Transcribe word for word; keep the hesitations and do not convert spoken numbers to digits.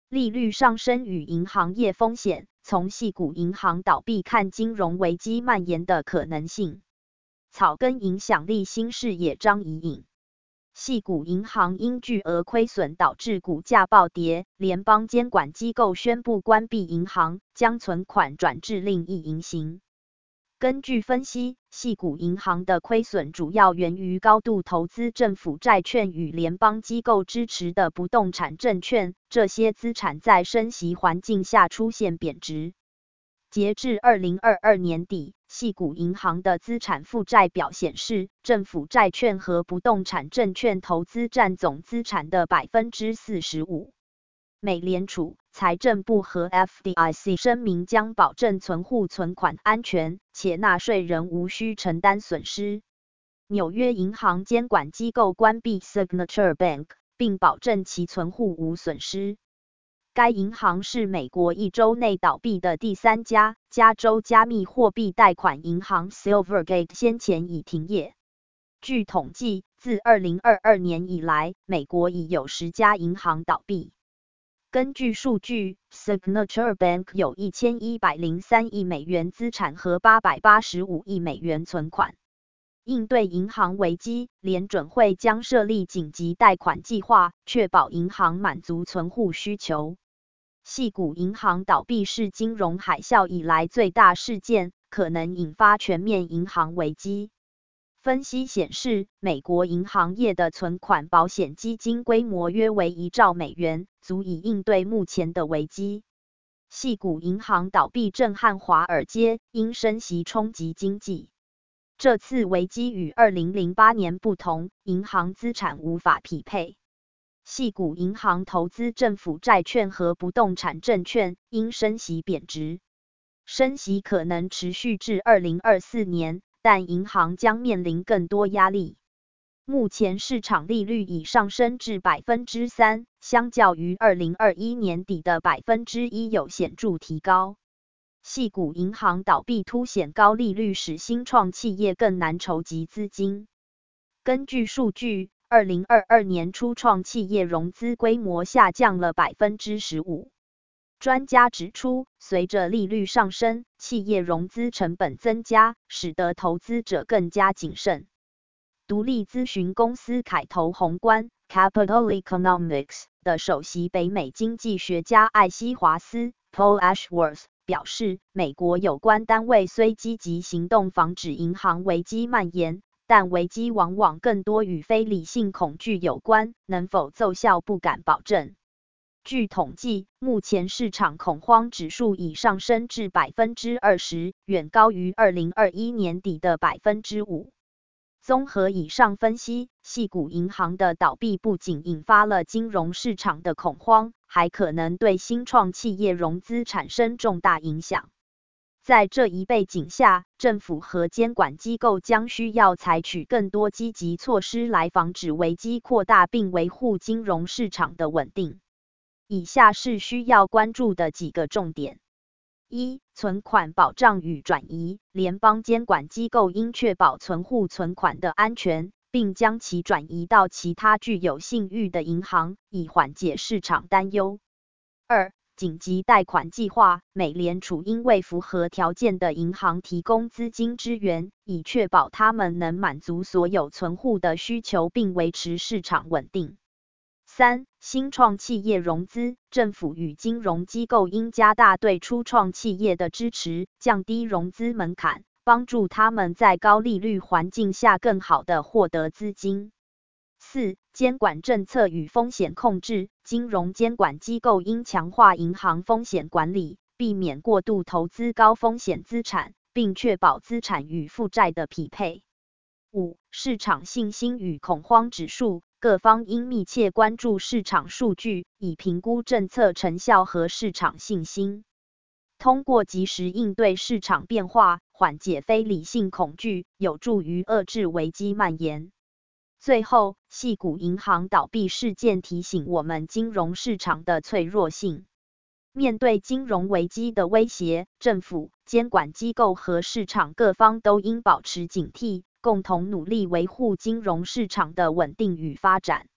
利率上升与银行业风险，从矽谷银行倒闭看金融危机蔓延的可能性。草根影响力新视野张怡颖。矽谷银行因巨额亏损导致股价暴跌，联邦监管机构宣布关闭银行，将存款转至另一银行。根据分析，矽谷银行的亏损主要源于高度投资政府债券与联邦机构支持的不动产证券，这些资产在升息环境下出现贬值。截至二零二二年底，矽谷银行的资产负债表显示，政府债券和不动产证券投资占总资产的 百分之四十五。美联储、财政部和 F D I C 声明将保证存户存款安全，且纳税人无需承担损失。纽约银行监管机构关闭 Signature Bank， 并保证其存户无损失。该银行是美国一周内倒闭的第三家。加州加密货币贷款银行 Silvergate 先前已停业。据统计，自二零二二年以来，美国已有十家银行倒闭。根据数据 ，Signature Bank 有一千一百零三亿美元资产和八百八十五亿美元存款。应对银行危机，联准会将设立紧急贷款计划，确保银行满足存户需求。矽谷银行倒闭是金融海啸以来最大事件，可能引发全面银行危机。分析显示，美国银行业的存款保险基金规模约为一兆美元，足以应对目前的危机。矽谷银行倒闭震撼华尔街，因升息冲击经济。这次危机与二零零八年不同，银行资产无法匹配。矽谷银行投资政府债券和不动产证券，因升息贬值。升息可能持续至二零二四年。但银行将面临更多压力。目前市场利率已上升至 百分之三， 相较于二零二一年底的 百分之一 有显著提高。矽谷银行倒闭凸显高利率使新创企业更难筹集资金。根据数据，二零二二年初创企业融资规模下降了 百分之十五。专家指出，随着利率上升，企业融资成本增加，使得投资者更加谨慎。独立咨询公司凯投宏观 Capital Economics 的首席北美经济学家艾希华斯 Paul Ashworth 表示，美国有关单位虽积极行动防止银行危机蔓延，但危机往往更多与非理性恐惧有关，能否奏效不敢保证。据统计，目前市场恐慌指数已上升至 百分之二十， 远高于二零二一年底的 百分之五。综合以上分析，矽谷银行的倒闭不仅引发了金融市场的恐慌，还可能对新创企业融资产生重大影响。在这一背景下，政府和监管机构将需要采取更多积极措施来防止危机扩大并维护金融市场的稳定。以下是需要关注的几个重点。一、存款保障与转移。联邦监管机构应确保存户存款的安全，并将其转移到其他具有信誉的银行，以缓解市场担忧。二、紧急贷款计划。美联储应为符合条件的银行提供资金支援，以确保他们能满足所有存户的需求并维持市场稳定。三、新创企业融资。政府与金融机构应加大对初创企业的支持，降低融资门槛，帮助他们在高利率环境下更好地获得资金。四、监管政策与风险控制。金融监管机构应强化银行风险管理，避免过度投资高风险资产，并确保资产与负债的匹配。五、市场信心与恐慌指数。各方应密切关注市场数据，以评估政策成效和市场信心。通过及时应对市场变化，缓解非理性恐惧，有助于遏制危机蔓延。最后，矽谷银行倒闭事件提醒我们金融市场的脆弱性。面对金融危机的威胁，政府、监管机构和市场各方都应保持警惕，共同努力维护金融市场的稳定与发展。